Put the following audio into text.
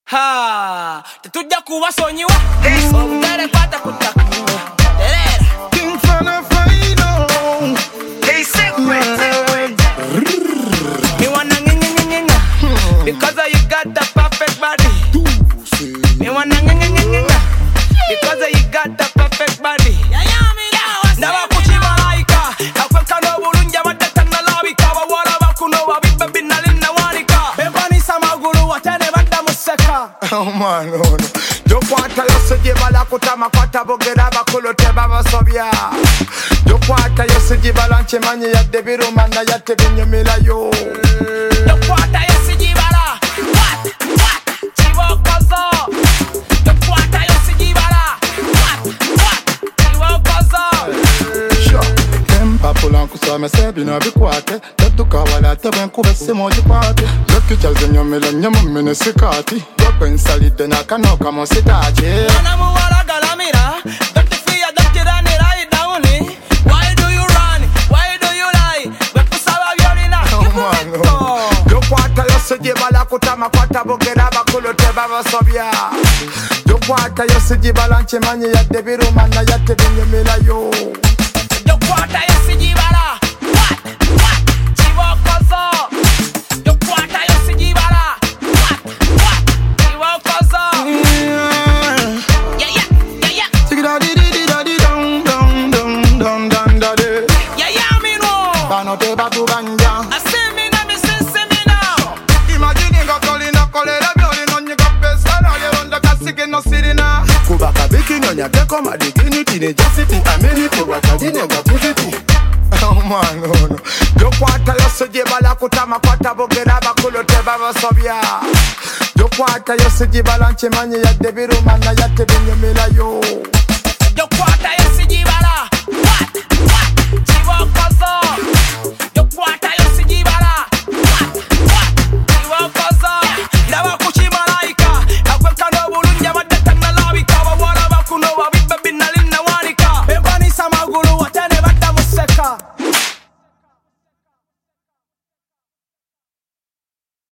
Ha, tetujja kubasonyiwa obutere kwata kutakuwa terera King Fana Final. Hey, secret. me wanna nginginginginga because you got the perfect body. Me wanna nginginginginga because you got the perfect body. Ndaba kuchibalaika akweka n'obulungi abadde tannalabika abawala bakuno babibbe binnalinnawanika bevanisa amagulu wate ne badda mu sseka. Oh man, oh no. Jokwata yosijibala kutama kwata bogera abakulu tebabasobya. Jokwata yosijibala nkimanyi yadde biruma naye ate binyumirayo. Jokwata yosijibala what kibokozo. Jokwata yosijibala what kibokozo. Empapula nkusame se bino bikwate tetukawala tebe nkube essimu ogikwate jokicaze nyomera nnyo mu minisikati jokwensalidde n'akanoka mu sitaaki Mwana muwala galamira totifiya totiranira idawuni. Why do you run? Why do you lie? Bekusaba byolina jokwata yosijibala kutama kwata bogera abakulu tebabasobya jokwata yosijibala nkimanyi yadde biruma naye ate binyumirayo. Jokwata yosijibala what kibokozo. Jokwata yosijibala what kibokozo. Yeah. Yeah, me know. Bano tebatubanja I see me now, me see me now. imagine nga tolina kolera byolina onnyiga pesa nayeronda kasike no sirina kuba kabikinyonya teko madiginiti ne jasiti ameniti wakadine nga puziti omwana ono jokwata yosijibala kutama kwata bogera abakulu tebabasobya jokwata yosijibala nkimanyi yadde biruma naye ate binyumirayo. Jokwata